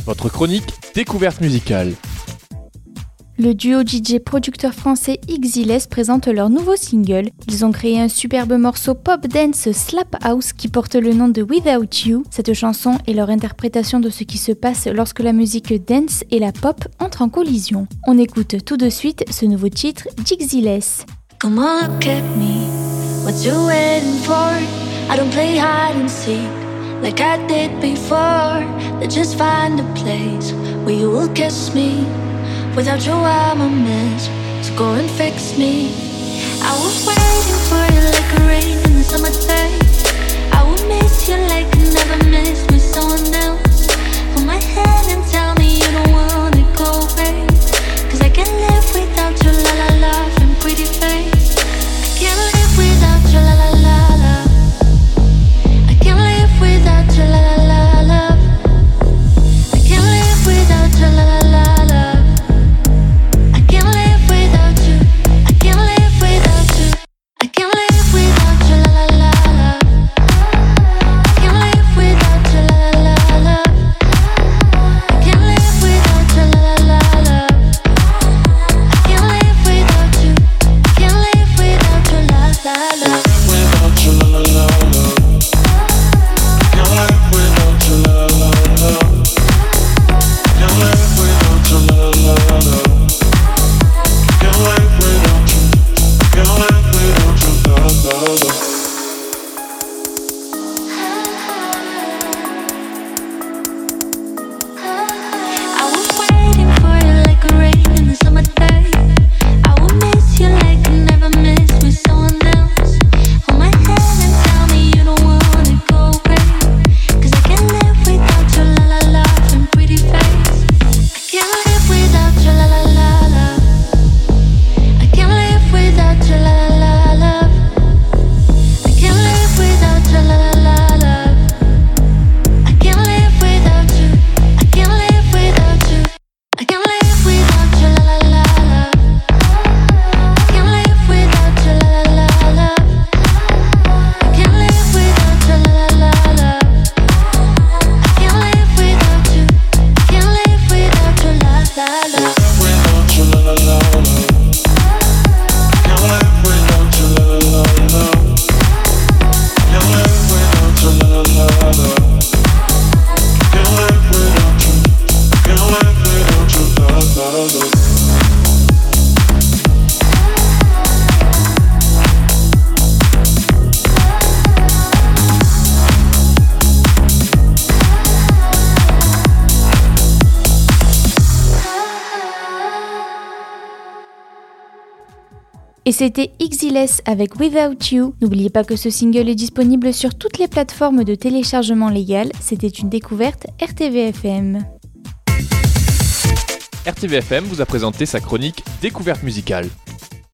votre chronique découverte musicale. Le duo DJ producteur français Exiles présente leur nouveau single. Ils ont créé un superbe morceau pop dance Slap House qui porte le nom de Without You. Cette chanson est leur interprétation de ce qui se passe lorsque la musique dance et la pop entrent en collision. On écoute tout de suite ce nouveau titre d'Exiles. Come on, look at me. What you waiting for? I don't play hide and seek like I did before. Let's just find a place where you will kiss me. Without you I'm a mess, so go and fix me. I was waiting for you like a rain in the summertime. I will miss you like I never missed with someone else. Hold my hand and tell me you don't wanna go away, 'cause I can't live without your la la love and pretty face. I can't live without your la la la love. I can't live without your la la la love. I can't live without your la la la love. I can't live without you. I can't live without you. I can't live without your la la la love. I can't live without your la la la love. I can't live without your la la la love. I can't live without you. I can't live without your la la love. Without your la la la love. Can't live without your la la la love. Can't live without your la la la love. Can't live without you. Can't live without your la la la. I was waiting for you like a rain in the summertime. I will miss you like I never missed with someone else. Hold my hand and tell me you don't wanna go away, 'cause I can't live without your la la love and pretty face. I can't live without your la la la love. I can't live without your la la la love. I can't live without your la la la love. I can't live without you. I can't live without you. I can't live without your la la la love. I can't live without your la la la love. I can't live without your la la la love. I can't live without you. I can't live without your la la la. Without your la la la love. Can't live without your la la la love. Can't live without your la la la love. Can't live without you. Can't live without your la la la. Et c'était Exiles avec Without You. N'oubliez pas que ce single est disponible sur toutes les plateformes de téléchargement légal. C'était une découverte RTVFM. RTVFM vous a présenté sa chronique découverte musicale.